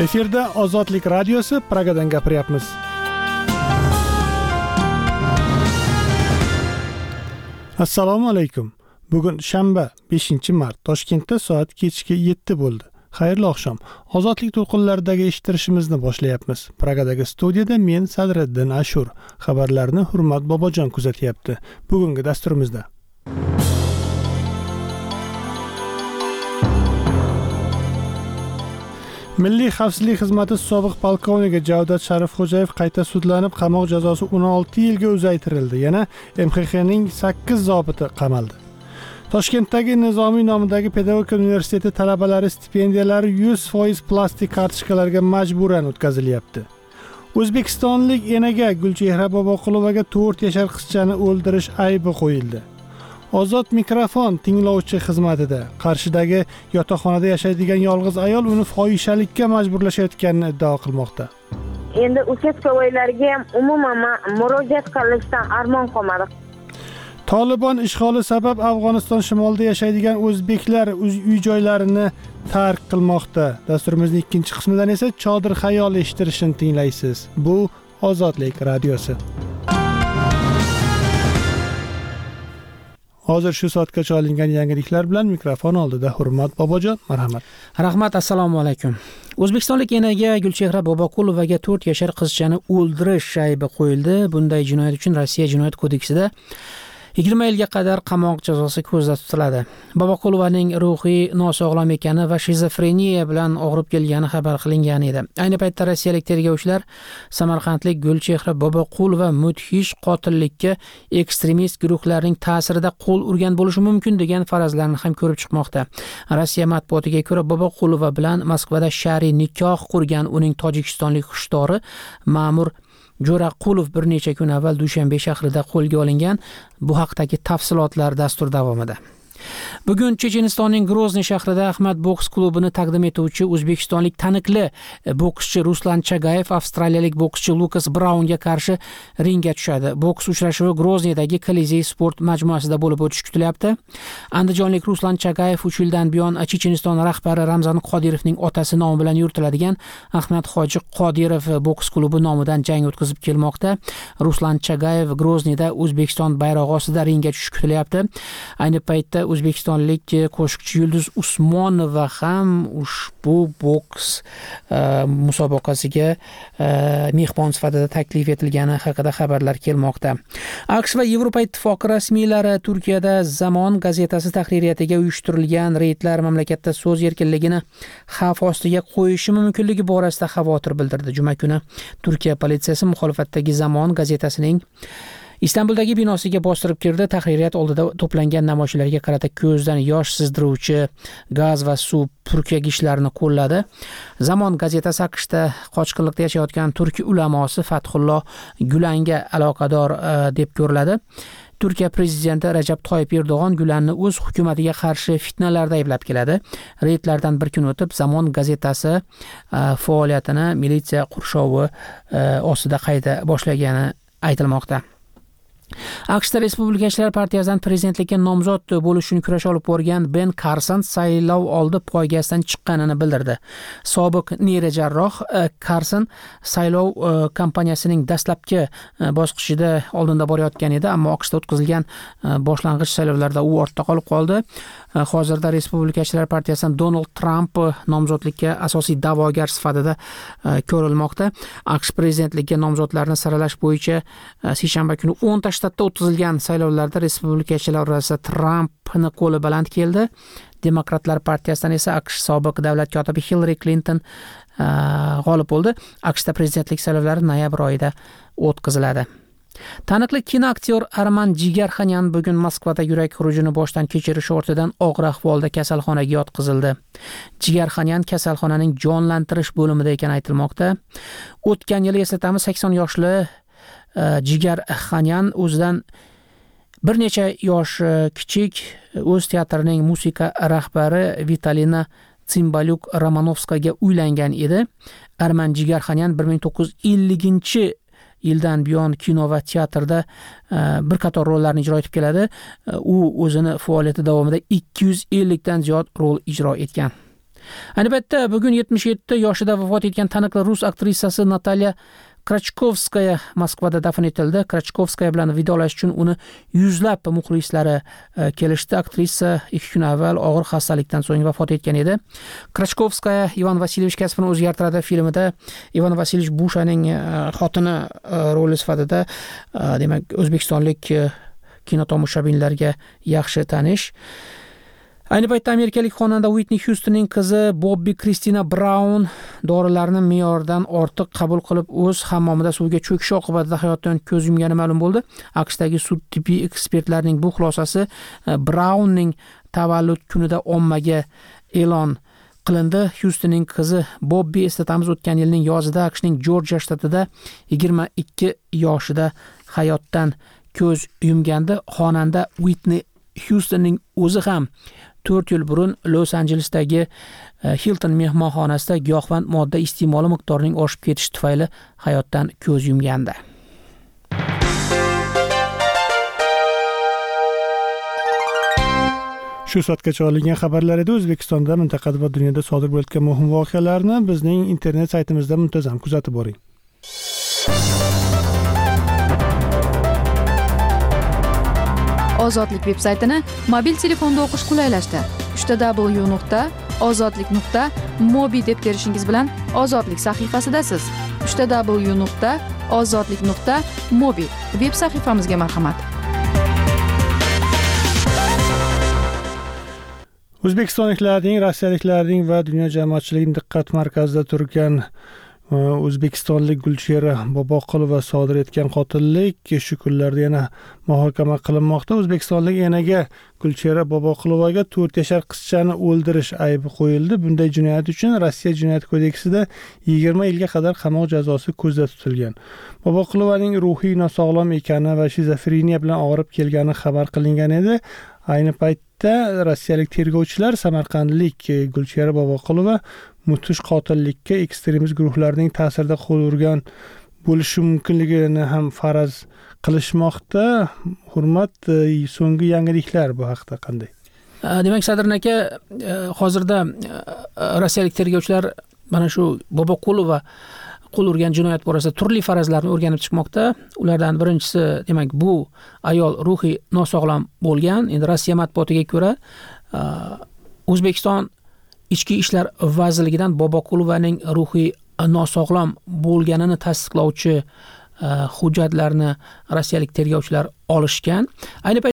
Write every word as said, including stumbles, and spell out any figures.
Efirda Ozodlik radiosi Pragadan gapiryapmiz. Assalomu alaykum. Bugun shanba, beshinchi mart, Toshkentda soat kechki yetti bo'ldi. Xayrli oqshom. Ozodlik to'lqinlaridagi eshittirishimizni boshlayapmiz. Pragadagi studiyada men Sadriddin Ashur. Xabarlarni Hurmat Bobojon kuzatyapti. Bugungi dasturimizda Milliy xavfsizlik xizmati sobiq polkovniki Javdat Sharifxo'jayev qayta sudlanib, qamoq jazosi o'n olti yilga uzaytirildi. Yana M X Xning sakkiz zobiti qamaldi. Toshkentdagi Nizomiy nomidagi pedagogika universiteti talabalari stipendiyalari yuz foiz plastik kartochkalarga majburan o'tkazilyapti. O'zbekistonlik enaga Gulchehra Boboqulovaga to'rt yashar qizchani o'ldirish aybi qo'yildi. Ozod mikrofon tinglovchi xizmatida Qarshidagi yotoqxonada yashaydigan yolg'iz ayol uni fohishalikka majburlashayotganini iddao qilmoqda. Endi uchastkovoylarga ham umuman murojaat qilishdan armon qolmadi. Tolibon ishg'oli sabab Afg'oniston shimolida yashaydigan o'zbeklar uy-joylarini tark qilmoqda. Dasturimizning ikkinchi qismidan esa Chodir xayol eshittirishini tinglaysiz. Bu Ozodlik radiosi. Hozir shu soatgacha olingan yangiliklar bilan mikrofon oldida Hurmat Bobojon, marhamat. Rahmat, assalomu alaykum. O'zbekistonlik enaga Gulchehra Boboqulovaga to'rt yashar qizchani o'ldirish aybi qo'yildi. Bunday jinoyat uchun Rossiya jinoyat kodeksida yigirma yilga qadar qamoq jazosi ko'zda tutiladi. Boboqulovaning ruhiy nosog'lom ekani va shizofreniya bilan og'rib kelgani xabar qilingan edi. Ayni paytda rossiyalik tergovchilar samarqandlik Gulchehra Boboqulova mudhish qotillikka ekstremist guruhlarning ta'sirida qo'l urgan bo'lishi mumkin degan farazlarni ham ko'rib chiqmoqda. Rossiya matbuotiga ko'ra, Boboqulova bilan Moskvada shar'iy nikoh qurgan uning tojikistonlik xushdori ma'mur Jo'raqulov bir necha kun avval Dushanbe shahrida qo'lga olingan. Bu haqdagi tafsilotlar dastur davomida. Bugun Chechenistonning Grozniy shahrida Ahmad boks klubini taqdim etuvchi o'zbekistonlik taniqli bokschi Ruslan Chagayev avstraliyalik bokschi Lukas Braunga qarshi ringga tushadi. Boks uchrashuvi Grozniydagi Kolizey sport majmuasida bo'lib o'tishi kutilyapti. Andijonlik Ruslan Chagayev uch yildan buyon Checheniston rahbari Ramzan Qodirovning otasi nomi bilan yuritiladigan Ahmad Hoji Qodirov boks klubi nomidan jang o'tkazib kelmoqda. Ruslan Chagayev Grozniyda O'zbekiston bayrog'i ostida ringga tushishi kutilyapti. Ayni paytda O'zbekistonlik qo'shiqchi Yulduz Usmonova ham ushbu boks uh, musobaqasiga uh, mehmon sifatida taklif etilgani haqida xabarlar kelmoqda. AQSh va Yevropa ittifoqi rasmiylari Turkiyada Zamon gazetasi tahririyatiga uyushtirilgan reydlar mamlakatda so'z erkinligini xavf ostiga qo'yishi mumkinligi borasida xavotir bildirdi. Juma kuni Turkiya politsiyasi muxolifatdagi Zamon gazetasining Istanbuldagi binosiga bostirib kirdi. Tahririyat oldida to'plangan namoyishchilarga qarata ko'zdan yosh sizdiruvchi gaz va suv purkagichlarini qo'lladi. Zamon gazetasi AQShda qochqinlikda yashayotgan turk ulamosi Fathulloh Gulanga aloqador uh, deb ko'riladi. Turkiya prezidenti Rajab Toyyib Erdo'g'on Gulanni o'z hukumatiga qarshi fitnalarda ayblab keladi. Reydlardan bir kun o'tib Zamon gazetasi uh, faoliyatini militsiya qurshovi uh, ostida qayta boshlagani aytilmoqda. AQShda Respublikachilar partiyasidan prezidentlikka nomzod bo'lish uchun kurash olib borgan Ben Carson saylov oldi poygasidan chiqqanini bildirdi. Sobiq neyrojarroh Carson saylov kampaniyasining dastlabki bosqichida oldinda borayotgan edi, ammo AQShda o'tkazilgan boshlang'ich saylovlarda u ortda qolib qoldi. Hozirda Respublikachilar partiyasidan Donald Trump nomzodlikka asosiy da'vogar sifatida ko'rilmoqda. AQSh prezidentligiga nomzodlarni saralash bo'yicha seshanba kuni o'nta shtatda o'tkazilgan saylovlarda respublikachilar orasida Trampni qo'li baland keldi. Demokratlar partiyasidan esa AQSh sobiq davlat kotibi Hillary Clinton g'olib bo'ldi. AQShda prezidentlik saylovlari noyabr oyida o'tkaziladi. Taniqli kinoaktyor Arman Jigarxanyan bugun Moskvada yurak xurujini boshdan kechirish ortidan og'ir ahvolda kasalxonaga yotqizildi. Jigarxanyan kasalxonaning jonlantirish bo'limida ekani aytilmoqda. O'tgan yil eslatamiz sakson yoshli Jigarxanyan o'zidan bir necha yosh kichik o'z teatrining musiqa rahbari Vitalina Tsimbalyuk Romanovskaga uylangan edi. Arman Jigarxanyan bir ming to'qqiz yuz elliginchi yildan buyon kino va teatrda bir qator rollarni ijro etib keladi. U o'zini faoliyati davomida ikki yuz ellikdan ziyod rol ijro etgan. Ayni paytda bugun yetmish yetti yoshida vafot etgan taniqli rus aktrisasi Natalya Krachkovskaya Moskvada dafn etildi. Krachkovskaya bilan vidolash uchun uni yuzlab muxlislari kelishdi. Aktrisa ikki kun avval og'ir xastalikdan so'ng vafot etgan edi. Krachkovskaya Ivan Vasilyevich kasbini o'zgartiradi filmida Ivan Vasilyevich Bushaning xotini roli sifatida, demak, o'zbekistonlik kinotomoshabinlarga yaxshi tanish. Ayni paytda amerikalik xonanda Whitney Houstonning qizi Bobbi Kristina Braun dorilarni me'yordan ortiq qabul qilib o'z hammomida suvga cho'kishi oqibatida hayotdan ko'z yumgani ma'lum bo'ldi. AQShdagi sud tibbiy ekspertlarning bu xulosasi Braunning tavallud kunida ommaga e'lon qilindi. Houstonning qizi Bobbi, eslatamiz, o'tgan yilning yozida AQShning Jorjiya shtatida yigirma ikki yoshida hayotdan ko'z yumgandi. Xonanda Whitney Houstonning o'zi ham to'rt yil burun Los-Anjelesdagi Hilton mehmonxonasida giyohvand modda iste'moli miqdorining oshib ketishi tufayli hayotdan ko'z yumgandi. Shu soatgacha olingan xabarlar edi. O'zbekistonda, mintaqada va dunyoda sodir bo'layotgan muhim voqealarni bizning internet saytimizda muntazam kuzatib boring. Ozodlik veb-saytini mobil telefonda o'qish qulaylashdi. uch w nuqta ozodlik nuqta mobi deb terishingiz bilan Ozodlik sahifasidasiz. uch w nuqta ozodlik nuqta mobi veb sahifamizga marhamat. O'zbekistonliklarning, rossiyaliklarning va dunyo jamoatchiligining diqqat markazida turgan o'zbekistonlik Gulchehra Boboqulova sodir etgan qotillik shu kunlarda yana muhokama qilinmoqda. O'zbekistonlik enaga Gulchehra Boboqulovaga to'rt yashar qizchani o'ldirish aybi qo'yildi. Bunday jinoyat uchun Rossiya jinoyat kodeksida yigirma yilga qadar qamoq jazosi ko'zda tutilgan. Boboqulovaning ruhiy nosog'lom ekani va shizofreniya bilan og'rib kelgani xabar qilingan edi. Ayni paytda rossiyalik tergovchilar Samarqandlik Gulchehra Boboqulova mudhish qotillikka ekstremist guruhlarning ta'sirida qo'l urgan bo'lishi mumkinligini ham faraz qilishmoqda. Hurmat, so'nggi yangiliklar bu haqda qanday? Demak, Sadrin aka, hozirda rossiyalik tergovchilar mana shu Boboqulova qo'l urgan jinoyat borasida turli farazlarni o'rganib chiqmoqda. Ulardan birinchisi, demak, bu ayol ruhiy nosog'lom bo'lgan. Endi Rossiya matbuotiga ko'ra, O'zbekiston Ichki ishlar vazirligidan Boboqulovaning ruhiy nosog'lom bo'lganini tasdiqlovchi hujjatlarni rossiyalik tergovchilar olishgan. Ayni